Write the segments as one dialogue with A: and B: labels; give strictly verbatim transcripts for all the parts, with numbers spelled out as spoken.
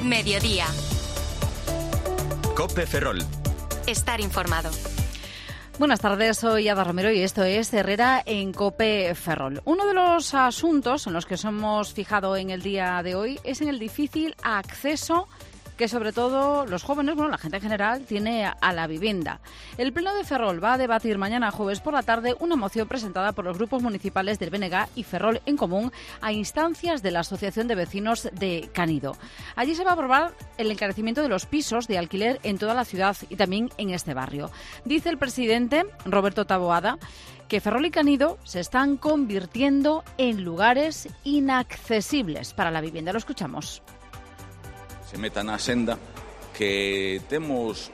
A: Mediodía.
B: COPE Ferrol.
A: Estar informado.
C: Buenas tardes, soy Ada Romero y esto es Herrera en COPE Ferrol. Uno de los asuntos en los que nos hemos fijado en el día de hoy es en el difícil acceso que sobre todo los jóvenes, bueno, la gente en general, tiene a la vivienda. El Pleno de Ferrol va a debatir mañana jueves por la tarde una moción presentada por los grupos municipales del B N G y Ferrol en Común a instancias de la Asociación de Vecinos de Canido. Allí se va a aprobar el encarecimiento de los pisos de alquiler en toda la ciudad y también en este barrio. Dice el presidente, Roberto Taboada, que Ferrol y Canido se están convirtiendo en lugares inaccesibles para la vivienda. Lo escuchamos.
D: Se meta na senda que temos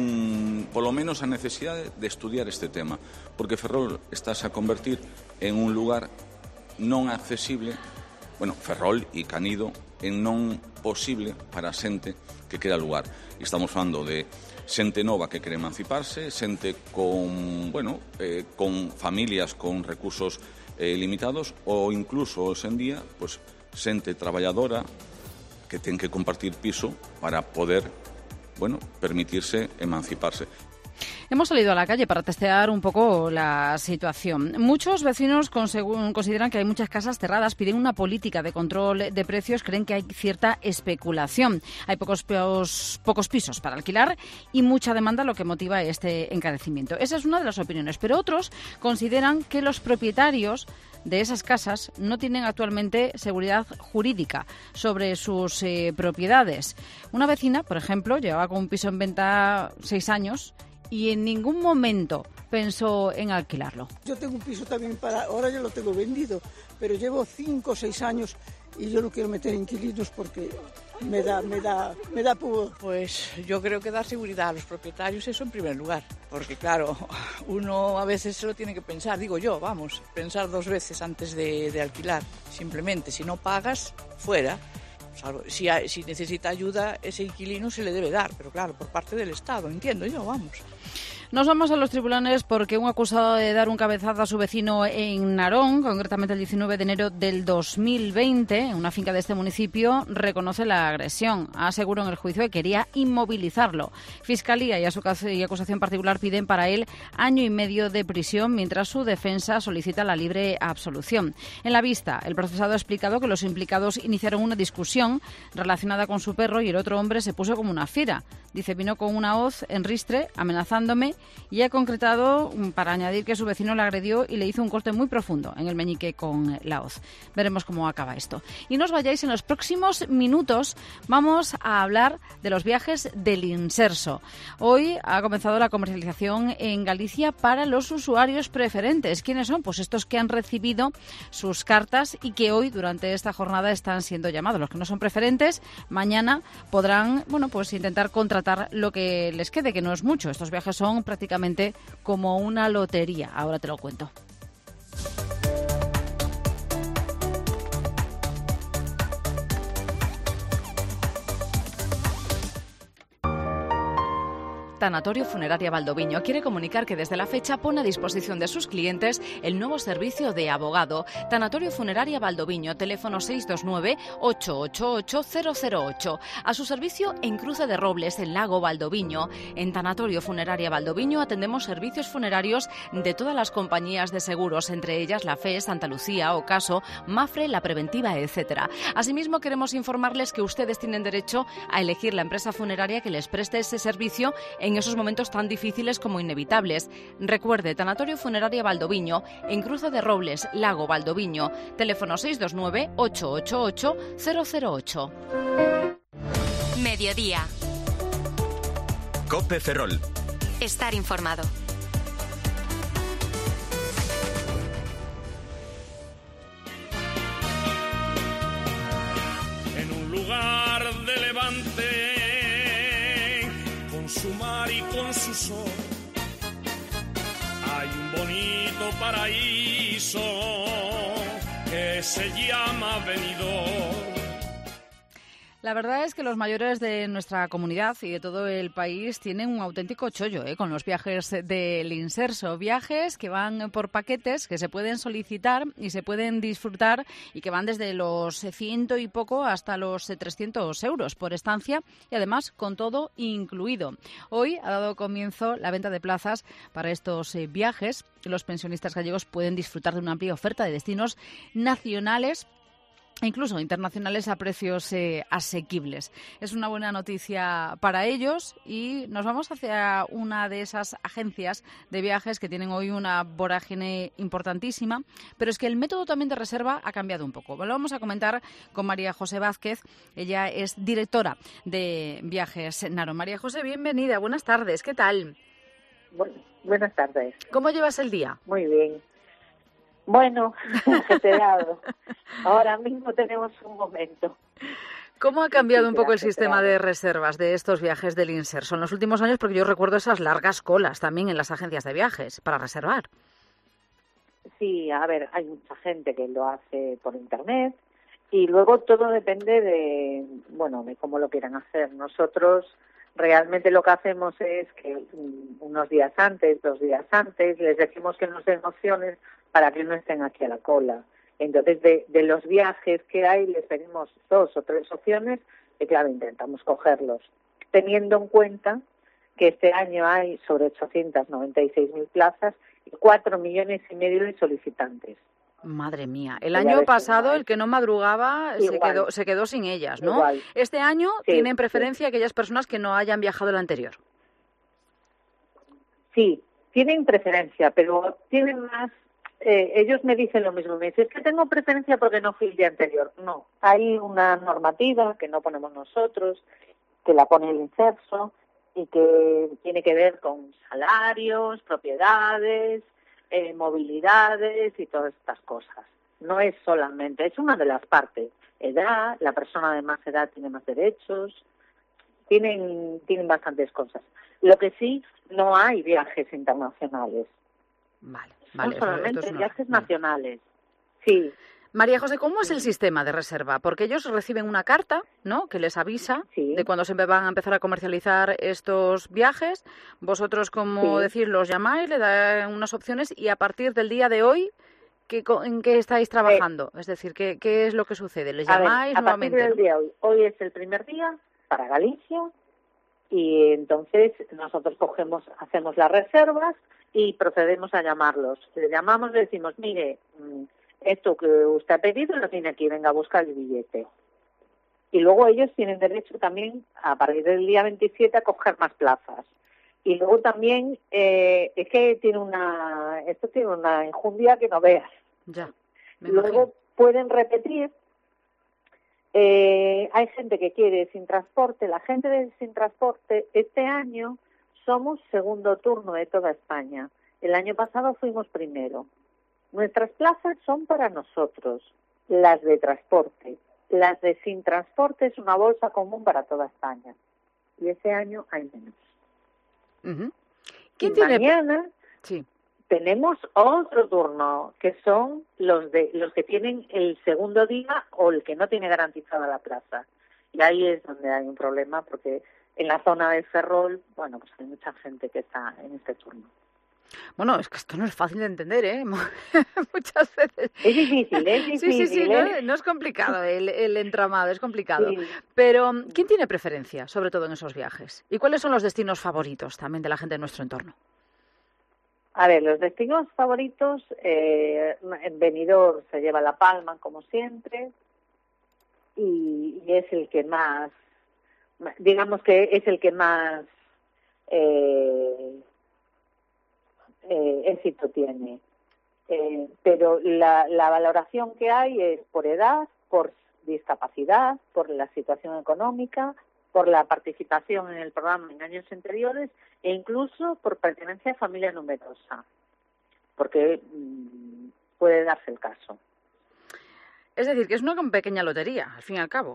D: un, polo menos a necesidade de estudiar este tema, porque Ferrol estás a convertir en un lugar non accesible, bueno, Ferrol e Canido, en non posible para a xente que quera lugar. E estamos falando de xente nova que quere emanciparse, xente con, bueno, eh, con familias con recursos eh, limitados, ou incluso hoxe en día, pues, xente traballadora que ten que compartir piso para poder, bueno, permitirse emanciparse.
C: Hemos salido a la calle para testear un poco la situación. Muchos vecinos consideran que hay muchas casas cerradas, piden una política de control de precios, creen que hay cierta especulación. Hay pocos, pocos, pocos pisos para alquilar y mucha demanda, lo que motiva este encarecimiento. Esa es una de las opiniones, pero otros consideran que los propietarios de esas casas no tienen actualmente seguridad jurídica sobre sus eh, propiedades. Una vecina, por ejemplo, llevaba con un piso en venta seis años y en ningún momento pensó en alquilarlo.
E: Yo tengo un piso también para... Ahora ya lo tengo vendido, pero llevo cinco o seis años y yo no quiero meter inquilinos porque me da, me da, me da pudor.
F: Pues yo creo que dar seguridad a los propietarios, eso en primer lugar, porque claro, uno a veces se lo tiene que pensar, digo yo, vamos, pensar dos veces antes de, de alquilar. Simplemente, si no pagas, fuera. Si, hay, si necesita ayuda, ese inquilino se le debe dar, pero claro, por parte del Estado, entiendo yo, vamos.
C: Nos vamos a los tribunales porque un acusado de dar un cabezazo a su vecino en Narón, concretamente el diecinueve de enero del dos mil veinte, en una finca de este municipio, reconoce la agresión. Aseguró en el juicio que quería inmovilizarlo. Fiscalía y acusación particular piden para él año y medio de prisión, mientras su defensa solicita la libre absolución. En la vista, el procesado ha explicado que los implicados iniciaron una discusión relacionada con su perro y el otro hombre se puso como una fiera. Dice, vino con una hoz en ristre, amenazándome, y ha concretado para añadir que su vecino le agredió y le hizo un corte muy profundo en el meñique con la hoz. Veremos cómo acaba esto. Y no os vayáis, en los próximos minutos vamos a hablar de los viajes del Inserso. Hoy ha comenzado la comercialización en Galicia para los usuarios preferentes. ¿Quiénes son? Pues estos que han recibido sus cartas y que hoy durante esta jornada están siendo llamados. Los que no son preferentes, mañana podrán, bueno, pues intentar contratar lo que les quede, que no es mucho. Estos viajes son prácticamente como una lotería. Ahora te lo cuento. Tanatorio Funeraria Valdoviño quiere comunicar que desde la fecha pone a disposición de sus clientes el nuevo servicio de abogado. Tanatorio Funeraria Valdoviño, teléfono seis dos nueve, ocho ocho ocho, cero cero ocho. A su servicio en Cruce de Robles, en Lago Valdoviño. En Tanatorio Funeraria Valdoviño atendemos servicios funerarios de todas las compañías de seguros, entre ellas la F E, Santa Lucía, Ocaso, Mafre, La Preventiva, etcétera. Asimismo, queremos informarles que ustedes tienen derecho a elegir la empresa funeraria que les preste ese servicio en en esos momentos tan difíciles como inevitables. Recuerde, Tanatorio Funeraria Valdoviño, en Cruce de Robles, Lago Valdoviño, teléfono seis dos nueve, ocho ocho ocho, cero cero ocho.
A: Mediodía.
B: COPE Ferrol.
A: Estar informado.
G: En un lugar de Levante, su mar y con su sol, hay un bonito paraíso que se llama Benidorm.
C: La verdad es que los mayores de nuestra comunidad y de todo el país tienen un auténtico chollo ¿eh? con los viajes del Inserso. Viajes que van por paquetes, que se pueden solicitar y se pueden disfrutar y que van desde los ciento y poco hasta los trescientos euros por estancia y además con todo incluido. Hoy ha dado comienzo la venta de plazas para estos eh, viajes. Los pensionistas gallegos pueden disfrutar de una amplia oferta de destinos nacionales e incluso internacionales a precios eh, asequibles. Es una buena noticia para ellos y nos vamos hacia una de esas agencias de viajes que tienen hoy una vorágine importantísima, pero es que el método también de reserva ha cambiado un poco. Lo vamos a comentar con María José Vázquez. Ella es directora de Viajes Narón. María José, bienvenida. Buenas tardes. ¿Qué tal?
B: Bueno, buenas tardes.
C: ¿Cómo llevas el día?
B: Muy bien. Bueno, ajetreado. Ahora mismo tenemos un momento.
C: ¿Cómo ha cambiado
B: Sí,
C: un poco el
B: ajetreado.
C: sistema de reservas de estos viajes del Inserso en los últimos años? Porque yo recuerdo esas largas colas también en las agencias de viajes para reservar.
B: Sí, a ver, hay mucha gente que lo hace por internet y luego todo depende de, bueno, de cómo lo quieran hacer. Nosotros realmente lo que hacemos es que um, unos días antes, dos días antes, les decimos que nos den opciones para que no estén aquí a la cola. Entonces, de, de los viajes que hay, les pedimos dos o tres opciones y, claro, intentamos cogerlos, teniendo en cuenta que este año hay sobre ochocientas noventa y seis mil plazas y cuatro millones y medio de solicitantes.
C: Madre mía, el
B: Ya
C: año
B: ves
C: pasado
B: cómo
C: el
B: es.
C: que no madrugaba se
B: Igual.
C: quedó, se quedó sin ellas, ¿no?
B: Igual.
C: Este año
B: Sí,
C: tienen
B: sí.
C: preferencia aquellas personas que no hayan viajado el anterior.
B: Sí, tienen preferencia, pero tienen más. Eh, ellos me dicen lo mismo, me dicen, es que tengo preferencia porque no fui el día anterior. No, hay una normativa que no ponemos nosotros, que la pone el Inserso y que tiene que ver con salarios, propiedades, eh, movilidades y todas estas cosas. No es solamente, es una de las partes. Edad, la persona de más edad tiene más derechos, tienen, tienen bastantes cosas. Lo que sí, no hay viajes internacionales.
C: Vale,
B: Son
C: vale. eso-
B: solamente
C: esto es una-
B: viajes
C: vale.
B: nacionales. Sí,
C: María José, ¿cómo es el sistema de reserva? Porque ellos reciben una carta, ¿no?, que les avisa
B: Sí.
C: de cuándo se van a empezar a comercializar estos viajes. Vosotros, como
B: Sí.
C: decir, los llamáis, le dan unas opciones y a partir del día de hoy, ¿qué, co- ¿en qué estáis trabajando? Es decir, ¿qué, qué es lo que sucede? ¿Les
B: a ver,
C: llamáis
B: a partir
C: nuevamente?
B: del
C: ¿no?
B: día de hoy, hoy es el primer día para Galicia y entonces nosotros cogemos, hacemos las reservas y procedemos a llamarlos. Le llamamos, le decimos, mire, mm, esto que usted ha pedido lo tiene aquí, venga a buscar el billete. Y luego ellos tienen derecho también, a partir del día veintisiete, a coger más plazas. Y luego también, eh, es que tiene una, esto tiene una enjundia que no veas.
C: Ya, me
B: Luego
C: imagino.
B: pueden repetir. Eh, hay gente que quiere sin transporte. La gente de sin transporte, este año somos segundo turno de toda España. El año pasado fuimos primero. Nuestras plazas son para nosotros, las de transporte. Las de sin transporte es una bolsa común para toda España. Y este año hay menos.
C: Ujú.
B: Y
C: ¿Quién tiene...?
B: mañana
C: Sí.
B: tenemos otro turno, que son los de los que tienen el segundo día o el que no tiene garantizada la plaza. Y ahí es donde hay un problema, porque en la zona de Ferrol, bueno, pues hay mucha gente que está en este turno.
C: Bueno, es que esto no es fácil de entender, ¿eh? Muchas veces.
B: Es difícil, es
C: Sí,
B: difícil.
C: sí, sí,
B: ¿eh?
C: no, no es complicado el, el entramado, es complicado.
B: Sí.
C: Pero, ¿quién tiene preferencia, sobre todo en esos viajes? ¿Y cuáles son los destinos favoritos también de la gente de nuestro entorno?
B: A ver, los destinos favoritos, eh, en Benidorm se lleva la palma, como siempre, y, y es el que más, digamos que es el que más eh, eh, éxito tiene. Eh, pero la, la valoración que hay es por edad, por discapacidad, por la situación económica, por la participación en el programa en años anteriores e incluso por pertenencia a familia numerosa, porque mmm, puede darse el caso.
C: Es decir, que es una pequeña lotería, al fin y al cabo.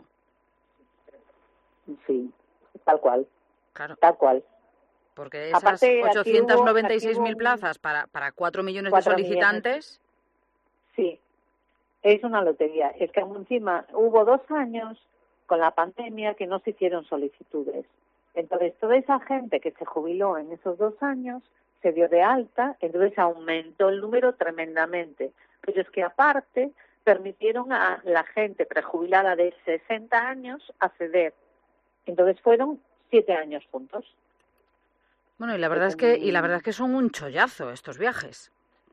B: Sí, tal cual,
C: Claro,
B: tal cual.
C: porque esas
B: Aparte, aquí
C: ochocientas noventa y seis
B: hubo-
C: mil
B: aquí hubo un-
C: plazas para, para cuatro millones
B: Cuatro
C: de solicitantes...
B: Sí, es una lotería. Es que encima hubo dos años, con la pandemia que no se hicieron solicitudes. Entonces, toda esa gente que se jubiló en esos dos años se dio de alta, entonces aumentó el número tremendamente. Pero es que aparte permitieron a la gente prejubilada de sesenta años acceder. Entonces fueron siete años juntos.
C: Bueno, y la verdad es que y la verdad es que son un chollazo estos viajes.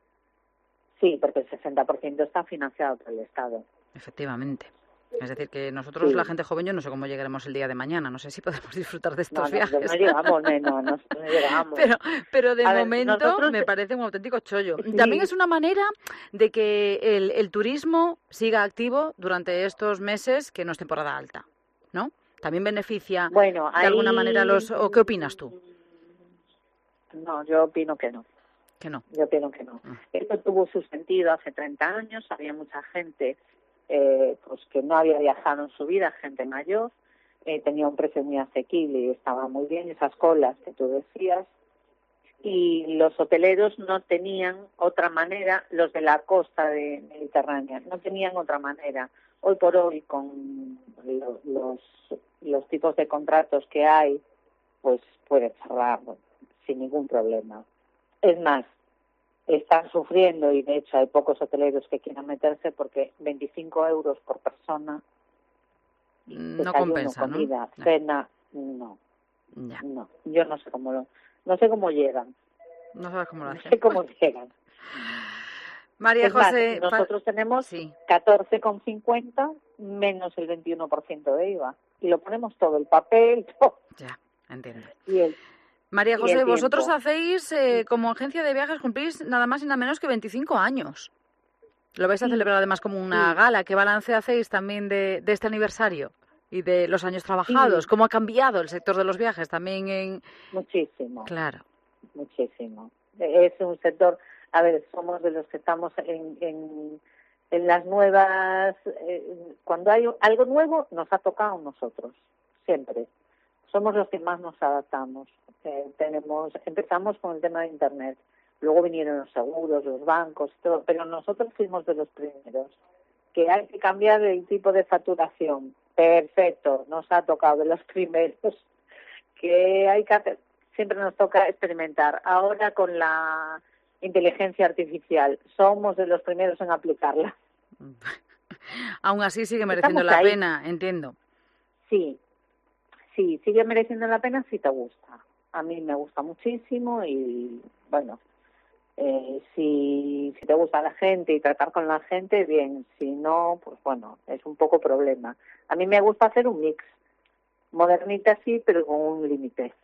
B: Sí, porque el sesenta por ciento está financiado por el Estado.
C: Efectivamente. Es decir, que nosotros,
B: Sí.
C: la gente joven, yo no sé cómo llegaremos el día de mañana. No sé si podemos disfrutar de estos
B: No, no,
C: viajes.
B: no llegamos, no, no, no, no llegamos.
C: Pero, pero de
B: A ver,
C: momento
B: nosotros-
C: me parece un auténtico chollo.
B: Sí.
C: También es una manera de que el, el turismo siga activo durante estos meses que no es temporada alta, ¿no? También beneficia
B: Bueno,
C: de alguna
B: ahí-
C: manera los... ¿O qué opinas tú?
B: No, yo opino que no.
C: Que no.
B: Yo opino que no.
C: Ah.
B: Esto tuvo su sentido hace treinta años, había mucha gente eh, pues que no había viajado en su vida, gente mayor, eh, tenía un precio muy asequible y estaba muy bien, esas colas que tú decías, y los hoteleros no tenían otra manera, los de la costa de Mediterránea, no tenían otra manera. Hoy por hoy, con lo- los, los tipos de contratos que hay, pues puede cerrar sin ningún problema. Es más, están sufriendo y de hecho hay pocos hoteleros que quieran meterse porque veinticinco euros por persona,
C: No
B: desayuno,
C: compensa, ¿no?
B: comida,
C: No.
B: cena, no,
C: Ya.
B: no. Yo no sé cómo lo, no sé cómo llegan,
C: No sabes cómo lo
B: no
C: hacen.
B: sé cómo llegan.
C: María
B: Es más,
C: José... pa-
B: nosotros tenemos
C: Sí.
B: catorce con cincuenta menos el veintiuno por ciento de I V A y lo ponemos todo, el papel, todo,
C: Ya, entiendo.
B: y el
C: María
B: y
C: José,
B: el
C: vosotros
B: tiempo.
C: hacéis, eh, como agencia de viajes, cumplís nada más y nada menos que veinticinco años. Lo vais a
B: Sí,
C: celebrar además como una
B: sí.
C: gala. ¿Qué balance hacéis también de, de este aniversario y de los años trabajados?
B: Sí.
C: ¿Cómo ha cambiado el sector de los viajes también en...?
B: muchísimo.
C: Claro.
B: Muchísimo. Es un sector, a ver, somos de los que estamos en, en, en las nuevas, eh, cuando hay algo nuevo nos ha tocado a nosotros, siempre. Somos los que más nos adaptamos. Eh, tenemos, empezamos con el tema de Internet, luego vinieron los seguros, los bancos, todo, pero nosotros fuimos de los primeros. Que hay que cambiar el tipo de facturación. Perfecto, nos ha tocado de los primeros. Que hay que hacer, siempre nos toca experimentar. Ahora con la inteligencia artificial, somos de los primeros en aplicarla.
C: Aún así sigue mereciendo
B: Estamos
C: la
B: ahí.
C: pena, entiendo.
B: Sí, sí, sigue mereciendo la pena si te gusta. A mí me gusta muchísimo y, bueno, eh, si, si te gusta la gente y tratar con la gente, bien. Si no, pues bueno, es un poco problema. A mí me gusta hacer un mix. Modernita sí, pero con un límite.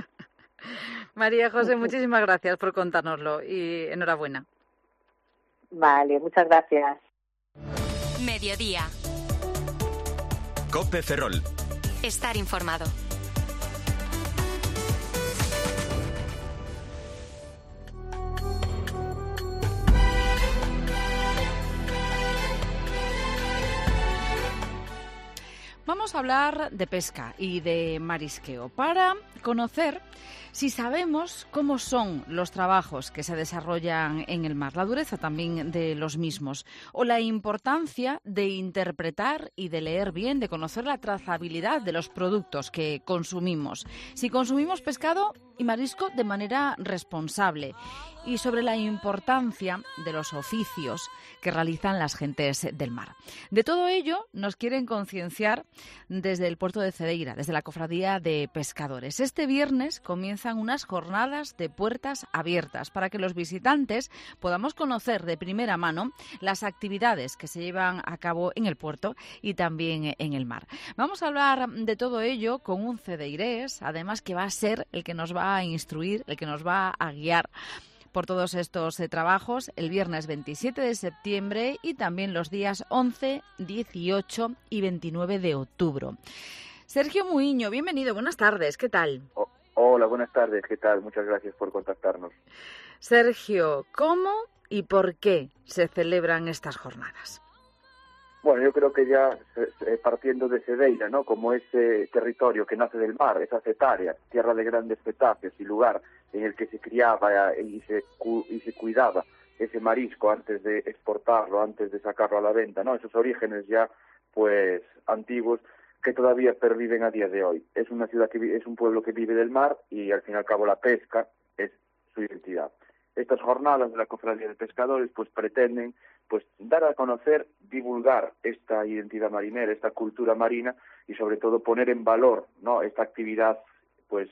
C: María José, muchísimas gracias por contárnoslo y enhorabuena.
B: Vale, muchas gracias.
A: Mediodía.
H: Cope Ferrol.
A: Estar informado.
C: Vamos a hablar de pesca y de marisqueo para conocer si sabemos cómo son los trabajos que se desarrollan en el mar, la dureza también de los mismos, o la importancia de interpretar y de leer bien, de conocer la trazabilidad de los productos que consumimos, si consumimos pescado y marisco de manera responsable, y sobre la importancia de los oficios que realizan las gentes del mar. De todo ello nos quieren concienciar desde el puerto de Cedeira, desde la Cofradía de Pescadores. Este viernes comienzan unas jornadas de puertas abiertas para que los visitantes podamos conocer de primera mano las actividades que se llevan a cabo en el puerto y también en el mar. Vamos a hablar de todo ello con un cedeirés, además que va a ser el que nos va a instruir, el que nos va a guiar por todos estos eh, trabajos el viernes veintisiete de septiembre y también los días once, dieciocho y veintinueve de octubre. Sergio Muiño, bienvenido, buenas tardes, ¿qué tal?
I: Oh, hola, buenas tardes, ¿qué tal? Muchas gracias por contactarnos.
C: Sergio, ¿cómo y por qué se celebran estas jornadas?
I: Bueno, yo creo que ya eh, partiendo de Cedeira, ¿no? Como ese territorio que nace del mar, esa cetaria, tierra de grandes cetáceos y lugar en el que se criaba y se, cu y se cuidaba ese marisco antes de exportarlo, antes de sacarlo a la venta, ¿no? Esos orígenes ya, pues, antiguos, que todavía perviven a día de hoy. Es una ciudad que es un pueblo que vive del mar y al fin y al cabo la pesca es su identidad. Estas jornadas de la Cofradía de Pescadores pues pretenden pues dar a conocer, divulgar esta identidad marinera, esta cultura marina y sobre todo poner en valor, ¿no?, esta actividad pues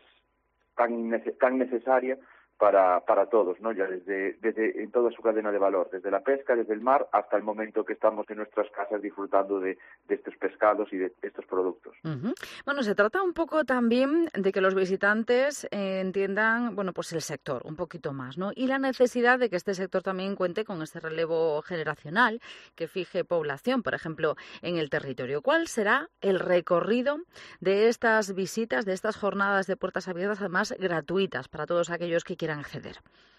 I: tan tan necesaria para para todos, ¿no?, ya desde desde en toda su cadena de valor, desde la pesca, desde el mar hasta el momento que estamos en nuestras casas disfrutando de, de estos pescados y de estos productos.
C: Uh-huh. Bueno, se trata un poco también de que los visitantes eh, entiendan, bueno, pues el sector un poquito más, ¿no? Y la necesidad de que este sector también cuente con este relevo generacional que fije población, por ejemplo, en el territorio. ¿Cuál será el recorrido de estas visitas, de estas jornadas de puertas abiertas, además gratuitas para todos aquellos que quieran acceder?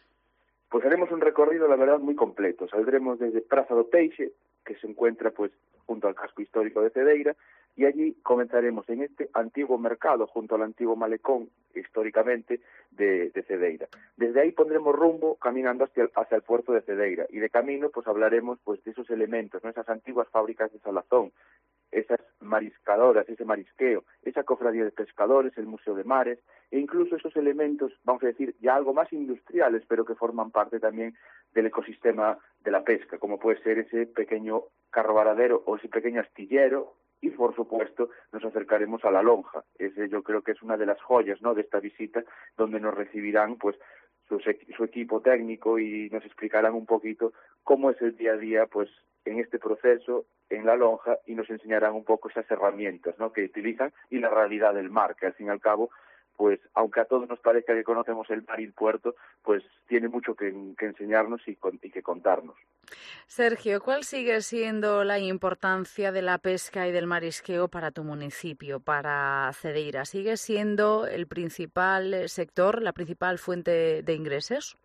I: Pues haremos un recorrido, la verdad, muy completo. Saldremos desde Praza do Peixe, que se encuentra pues junto al casco histórico de Cedeira, y allí comenzaremos en este antiguo mercado, junto al antiguo malecón, históricamente, de, de Cedeira. Desde ahí pondremos rumbo caminando hacia el, hacia el puerto de Cedeira, y de camino pues hablaremos pues de esos elementos, ¿no?, esas antiguas fábricas de salazón, esas mariscadoras, ese marisqueo, esa cofradía de pescadores, el Museo de Mares, e incluso esos elementos, vamos a decir, ya algo más industriales, pero que forman parte también del ecosistema de la pesca, como puede ser ese pequeño carro varadero o ese pequeño astillero, y por supuesto nos acercaremos a la lonja. Ese yo creo que es una de las joyas, ¿no?, de esta visita, donde nos recibirán pues su, su equipo técnico y nos explicarán un poquito cómo es el día a día pues en este proceso en la lonja, y nos enseñarán un poco esas herramientas, ¿no?, que utilizan, y la realidad del mar, que al fin y al cabo, pues aunque a todos nos parezca que conocemos el mar y el puerto, pues tiene mucho que, que enseñarnos y, y que contarnos.
C: Sergio, ¿cuál sigue siendo la importancia de la pesca y del marisqueo para tu municipio, para Cedeira? ¿Sigue siendo el principal sector, la principal fuente de ingresos?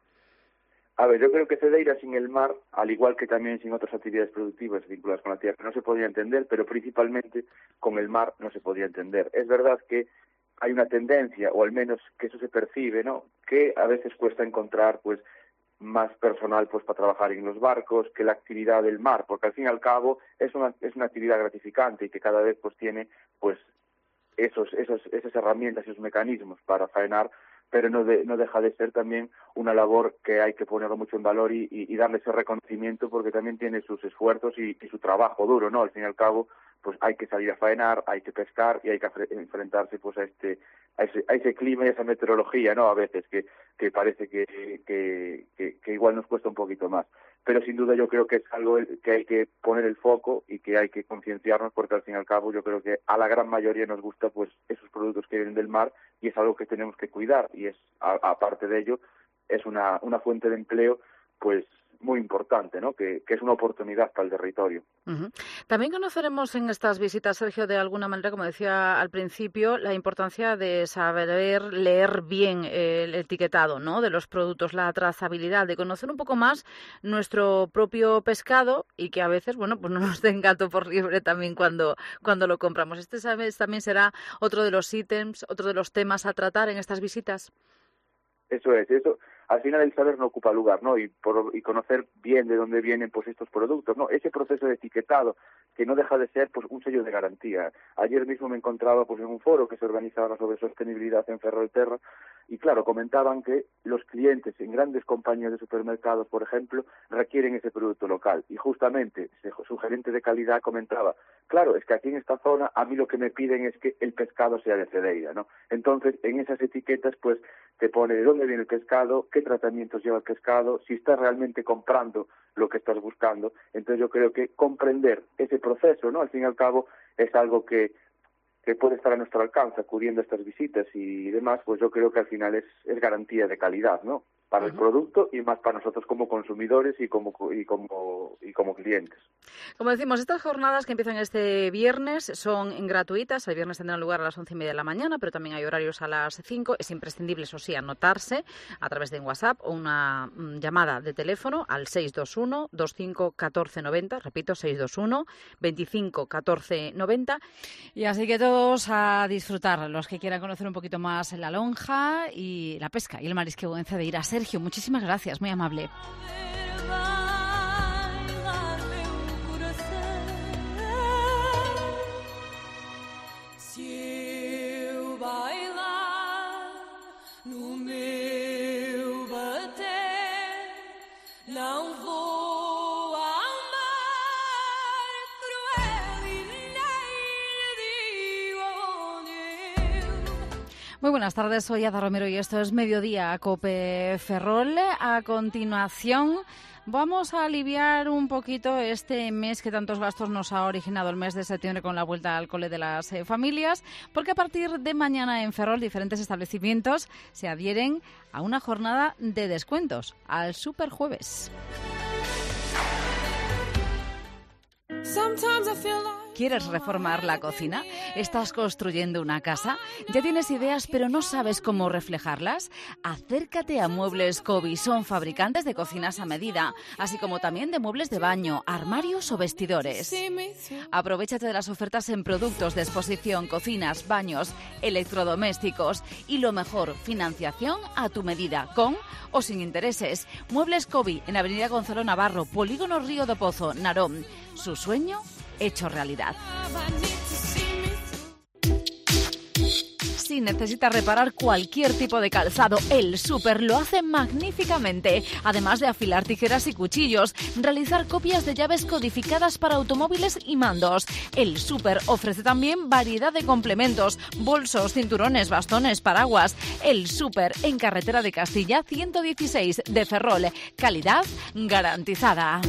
I: A ver, yo creo que Cedeira sin el mar, al igual que también sin otras actividades productivas vinculadas con la tierra, no se podría entender, pero principalmente con el mar no se podría entender. Es verdad que hay una tendencia, o al menos que eso se percibe, ¿no?, que a veces cuesta encontrar pues más personal pues para trabajar en los barcos, que la actividad del mar, porque al fin y al cabo es una es una actividad gratificante y que cada vez pues tiene pues esos esos esas herramientas y esos mecanismos para faenar, pero no de, no deja de ser también una labor que hay que ponerlo mucho en valor y, y, y darle ese reconocimiento, porque también tiene sus esfuerzos y, y su trabajo duro, ¿no? Al fin y al cabo, pues hay que salir a faenar, hay que pescar y hay que enfrentarse pues a este a ese, a ese clima y a esa meteorología, ¿no?, a veces que, que parece que, que, que, que igual nos cuesta un poquito más. Pero sin duda yo creo que es algo que hay que poner el foco y que hay que concienciarnos, porque al fin y al cabo yo creo que a la gran mayoría nos gusta pues esos productos que vienen del mar, y es algo que tenemos que cuidar, y es a, aparte de ello es una, una fuente de empleo pues muy importante, ¿no?, que, que es una oportunidad para el territorio.
C: Uh-huh. También conoceremos en estas visitas, Sergio, de alguna manera, como decía al principio, la importancia de saber leer bien el etiquetado, ¿no?, de los productos, la trazabilidad, de conocer un poco más nuestro propio pescado, y que a veces, bueno, pues no nos den gato por liebre también cuando, cuando lo compramos. Este, ¿sabes?, también será otro de los ítems, otro de los temas a tratar en estas visitas.
I: Eso es, eso. Al final el saber no ocupa lugar, ¿no? Y, por, y conocer bien de dónde vienen pues estos productos, ¿no? Ese proceso de etiquetado, que no deja de ser pues un sello de garantía. Ayer mismo me encontraba pues en un foro que se organizaba sobre sostenibilidad en Ferrolterra, y claro, comentaban que los clientes en grandes compañías de supermercados, por ejemplo, requieren ese producto local. Y justamente su gerente de calidad comentaba, claro, es que aquí en esta zona a mí lo que me piden es que el pescado sea de Cedeira, ¿no? Entonces, en esas etiquetas pues te pone de dónde viene el pescado, qué tratamientos lleva el pescado, si estás realmente comprando lo que estás buscando. Entonces yo creo que comprender ese proceso, ¿no?, al fin y al cabo es algo que, que puede estar a nuestro alcance acudiendo a estas visitas y demás, pues yo creo que al final es, es garantía de calidad, ¿no?, para uh-huh. el producto, y más para nosotros como consumidores y como y como y como clientes.
C: Como decimos, estas jornadas que empiezan este viernes son gratuitas. El viernes tendrán lugar a las once y media de la mañana, pero también hay horarios a las cinco. Es imprescindible, eso sí, anotarse a través de WhatsApp o una mm, llamada de teléfono al seis dos uno, veinticinco, catorce noventa. Repito, seis dos uno, veinticinco, catorce noventa. Y así que todos a disfrutar, los que quieran conocer un poquito más la lonja y la pesca y el marisqueo en Cedeira. Sergio, muchísimas gracias, muy amable. Muy buenas tardes, soy Ada Romero y esto es Mediodía Cope Ferrol. A continuación vamos a aliviar un poquito este mes que tantos gastos nos ha originado el mes de septiembre con la vuelta al cole de las eh, familias, porque a partir de mañana en Ferrol diferentes establecimientos se adhieren a una jornada de descuentos, al Superjueves. ¿Quieres reformar la cocina? ¿Estás construyendo una casa? ¿Ya tienes ideas pero no sabes cómo reflejarlas? Acércate a Muebles Cobi. Son fabricantes de cocinas a medida, así como también de muebles de baño, armarios o vestidores. Aprovechate de las ofertas en productos de exposición, cocinas, baños, electrodomésticos y lo mejor, financiación a tu medida, con o sin intereses. Muebles Cobi en Avenida Gonzalo Navarro, Polígono Río do Pozo, Narón. Su sueño hecho realidad. Si necesitas reparar cualquier tipo de calzado, el Super lo hace magníficamente. Además de afilar tijeras y cuchillos, realizar copias de llaves codificadas para automóviles y mandos. El Super ofrece también variedad de complementos, bolsos, cinturones, bastones, paraguas. El Super en Carretera de Castilla ciento dieciséis de Ferrol. Calidad garantizada.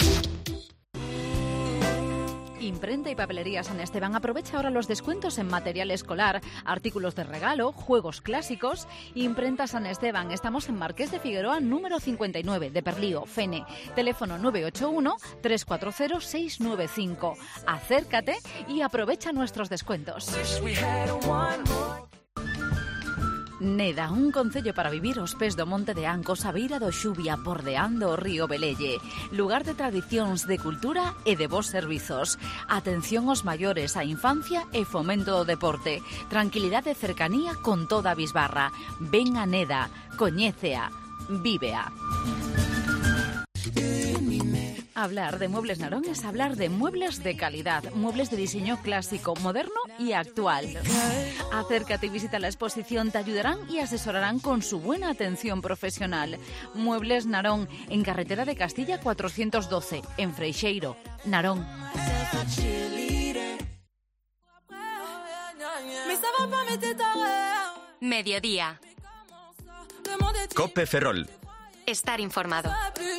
C: Imprenta y papelería San Esteban. Aprovecha ahora los descuentos en material escolar, artículos de regalo, juegos clásicos. Imprenta San Esteban. Estamos en Marqués de Figueroa, número cincuenta y nueve, de Perlío, Fene. Teléfono nueve ocho uno, tres cuatro cero, seis nueve cinco. Acércate y aprovecha nuestros descuentos. Neda, un concello para vivir aos pés do Monte de Ancos, a beira do Xubia, bordeando o río Velelle. Lugar de tradicións, de cultura e de bons servizos. Atención aos maiores, a infancia e fomento do deporte. Tranquilidade e cercanía con toda a bisbarra. Ven a Neda, coñécea, vívea. Hablar de Muebles Narón es hablar de muebles de calidad, muebles de diseño clásico, moderno y actual. Acércate y visita la exposición, te ayudarán y asesorarán con su buena atención profesional. Muebles Narón, en Carretera de Castilla cuatrocientos doce, en Freixeiro, Narón.
A: Mediodía.
H: Cope Ferrol.
A: Estar informado.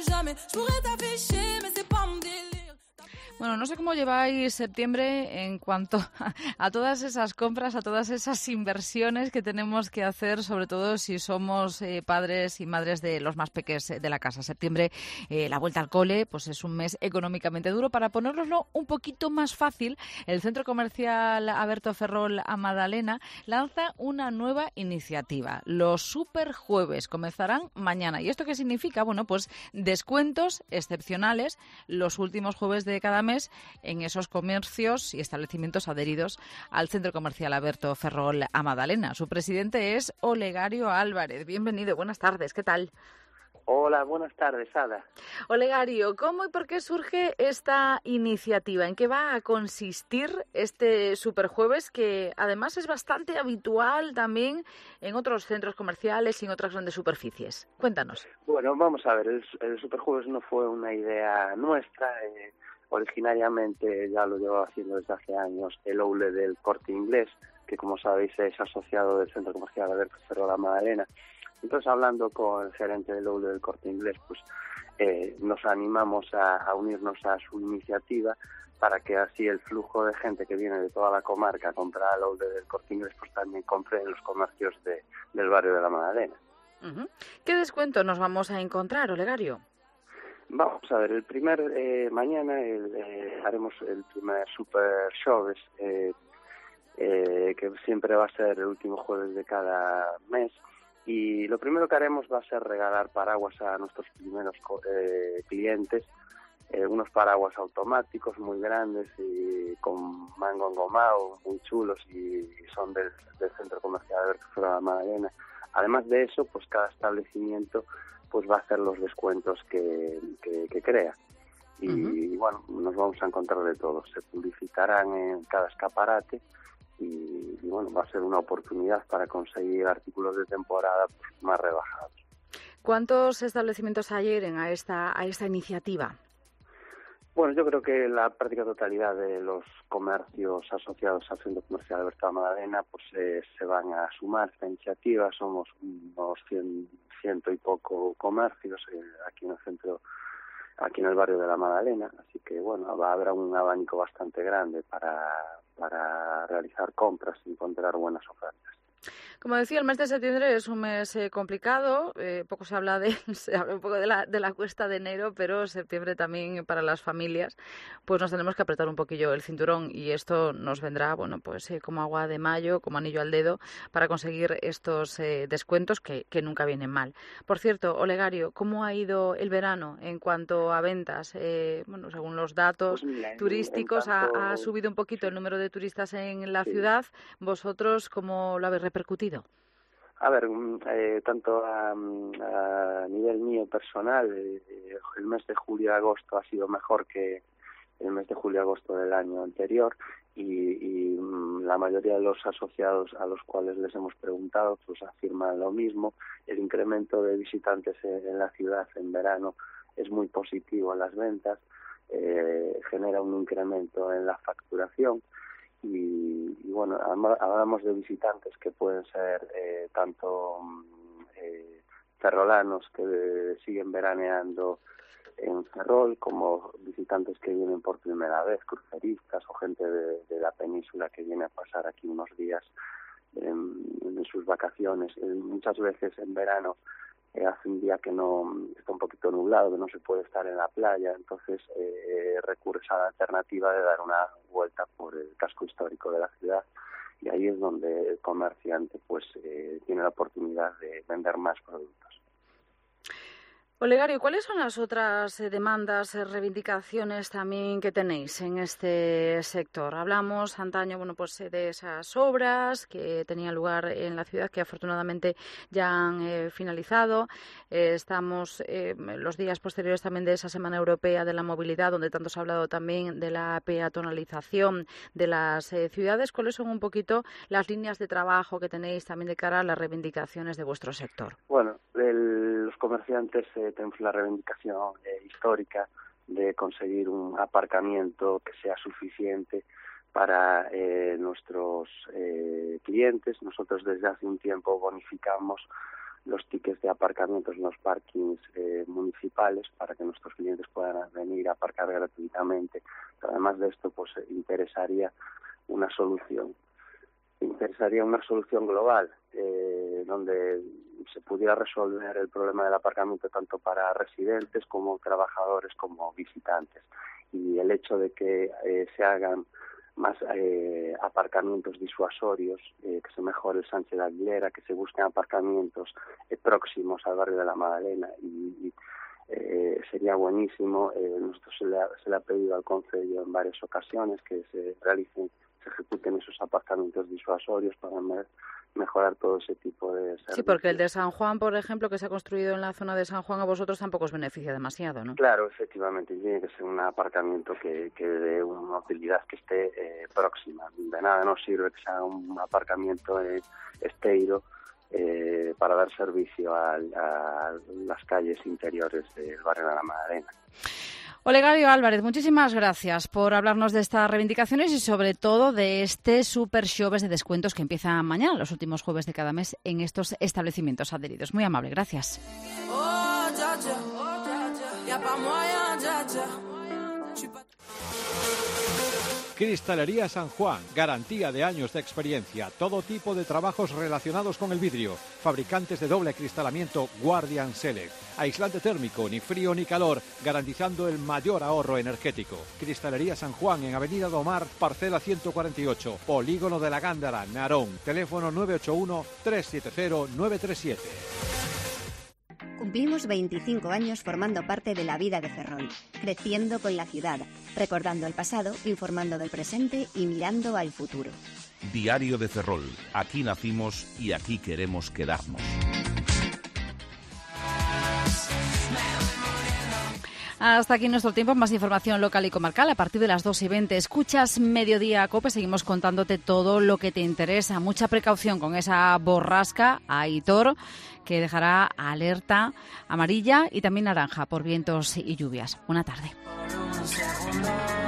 C: Bueno, no sé cómo lleváis septiembre en cuanto a, a todas esas compras, a todas esas inversiones que tenemos que hacer, sobre todo si somos eh, padres y madres de los más pequeños de la casa. Septiembre, eh, la vuelta al cole, pues es un mes económicamente duro. Para ponérnoslo un poquito más fácil, el Centro Comercial Aberto Ferrol a Madalena lanza una nueva iniciativa. Los Superjueves comenzarán mañana. ¿Y esto qué significa? Bueno, pues descuentos excepcionales los últimos jueves de cada mes en esos comercios y establecimientos adheridos al Centro Comercial Aberto Ferrol a Madalena. Su presidente es Olegario Álvarez. Bienvenido, buenas tardes, ¿qué tal?
J: Hola, buenas tardes, Ada.
C: Olegario, ¿cómo y por qué surge esta iniciativa? ¿En qué va a consistir este Superjueves, que además es bastante habitual también en otros centros comerciales y en otras grandes superficies? Cuéntanos.
J: Bueno, vamos a ver, el, el Superjueves no fue una idea nuestra. Eh, originariamente ya lo llevaba haciendo desde hace años el Oule del Corte Inglés, que como sabéis es asociado del Centro Comercial Aberto Ferrol a Madalena. Entonces, hablando con el gerente del Oule del Corte Inglés, pues eh, nos animamos a, a unirnos a su iniciativa para que así el flujo de gente que viene de toda la comarca a comprar al Oule del Corte Inglés, pues también compre en los comercios de, del barrio de la Madalena.
C: Uh-huh. ¿Qué descuento nos vamos a encontrar, Olegario?
J: Vamos a ver, el primer, eh, mañana el, eh, haremos el primer Super Shows, eh, eh, que siempre va a ser el último jueves de cada mes, y lo primero que haremos va a ser regalar paraguas a nuestros primeros eh, clientes, eh, unos paraguas automáticos muy grandes y con mango engomado, muy chulos, y, y son del, del Centro Comercial Aberto Ferrol a Madalena. Además de eso, pues cada establecimiento pues va a hacer los descuentos que, que, que crea. Y, uh-huh. y bueno, nos vamos a encontrar de todo. Se publicitarán en cada escaparate y, y bueno, va a ser una oportunidad para conseguir artículos de temporada pues, más rebajados.
C: ¿Cuántos establecimientos adhieren a esta, a esta iniciativa?
J: Bueno, yo creo que la práctica totalidad de los comercios asociados al Centro Comercial Alberto de la Madalena pues eh, se van a sumar a esta iniciativa. Somos unos cien, ciento y poco comercios eh, aquí en el centro, aquí en el barrio de la Madalena, así que bueno, va a haber un abanico bastante grande para, para realizar compras y encontrar buenas ofertas.
C: Como decía, el mes de septiembre es un mes eh, complicado, eh, poco se habla de se habla un poco de la, de la cuesta de enero, pero septiembre también para las familias, pues nos tenemos que apretar un poquillo el cinturón y esto nos vendrá, bueno, pues eh, como agua de mayo, como anillo al dedo, para conseguir estos eh, descuentos que, que nunca vienen mal. Por cierto, Olegario, ¿cómo ha ido el verano en cuanto a ventas? Eh, bueno, según los datos
J: pues mira, en,
C: turísticos,
J: en tanto...
C: ha, ha subido un poquito el número de turistas en la
J: sí.
C: ciudad. ¿Vosotros cómo lo habéis repercutido?
J: A ver, eh, tanto a, a nivel mío personal, eh, el mes de julio y agosto ha sido mejor que el mes de julio y agosto del año anterior y, y la mayoría de los asociados a los cuales les hemos preguntado pues afirman lo mismo. El incremento de visitantes en, en la ciudad en verano es muy positivo en las ventas, eh, genera un incremento en la facturación. Y, y bueno, hablamos de visitantes que pueden ser eh, tanto eh, ferrolanos que eh, siguen veraneando en Ferrol, como visitantes que vienen por primera vez, cruceristas o gente de, de la península que viene a pasar aquí unos días en, en sus vacaciones. Eh, muchas veces en verano eh, hace un día que no está un poquito nublado, que no se puede estar en la playa, entonces eh, recurres a la alternativa de dar una vuelta por el casco histórico de la ciudad y ahí es donde el comerciante pues eh, tiene la oportunidad de vender más productos.
C: Olegario, ¿cuáles son las otras eh, demandas, eh, reivindicaciones también que tenéis en este sector? Hablamos antaño, bueno, pues eh, de esas obras que tenían lugar en la ciudad, que afortunadamente ya han eh, finalizado. Eh, estamos eh, los días posteriores también de esa Semana Europea de la Movilidad, donde tanto se ha hablado también de la peatonalización de las eh, ciudades. ¿Cuáles son un poquito las líneas de trabajo que tenéis también de cara a las reivindicaciones de vuestro sector?
J: Bueno, el, los comerciantes eh, tenemos la reivindicación eh, histórica de conseguir un aparcamiento que sea suficiente para eh, nuestros eh, clientes. Nosotros desde hace un tiempo bonificamos los tickets de aparcamientos en los parkings eh, municipales para que nuestros clientes puedan venir a aparcar gratuitamente. Pero además de esto, pues interesaría una solución. Interesaría una solución global eh, donde se pudiera resolver el problema del aparcamiento tanto para residentes como trabajadores como visitantes. Y el hecho de que eh, se hagan más eh, aparcamientos disuasorios, eh, que se mejore el Sánchez de Aguilera, que se busquen aparcamientos eh, próximos al barrio de la Madalena y, y eh, sería buenísimo. Eh, nosotros se le, ha, se le ha pedido al Concello en varias ocasiones que se realicen, se ejecuten esos aparcamientos disuasorios para me, mejorar todo ese tipo de servicios.
C: Sí, porque el de San Juan, por ejemplo, que se ha construido en la zona de San Juan, a vosotros tampoco os beneficia demasiado, ¿no?
J: Claro, efectivamente, tiene que ser un aparcamiento que, que dé una utilidad que esté eh, próxima. De nada nos sirve que sea un aparcamiento eh, esteiro eh, para dar servicio a, a las calles interiores del barrio de la Madalena.
C: Olegario Álvarez, muchísimas gracias por hablarnos de estas reivindicaciones y sobre todo de este Super Xoves de descuentos que empieza mañana, los últimos jueves de cada mes, en estos establecimientos adheridos. Muy amable, gracias.
H: Cristalería San Juan, garantía de años de experiencia, todo tipo de trabajos relacionados con el vidrio, fabricantes de doble acristalamiento Guardian Select, aislante térmico, ni frío ni calor, garantizando el mayor ahorro energético. Cristalería San Juan en Avenida Domar, parcela ciento cuarenta y ocho, Polígono de la Gándara, Narón, teléfono nueve ocho uno, tres siete cero, nueve tres siete.
K: Cumplimos veinticinco años formando parte de la vida de Ferrol, creciendo con la ciudad, recordando el pasado, informando del presente y mirando al futuro.
L: Diario de Ferrol. Aquí nacimos y aquí queremos quedarnos.
C: Hasta aquí nuestro tiempo. Más información local y comarcal a partir de las dos y veinte. Escuchas Mediodía Cope. Seguimos contándote todo lo que te interesa. Mucha precaución con esa borrasca Aitor, que dejará alerta amarilla y también naranja por vientos y lluvias. Buena tarde.
M: un segundo.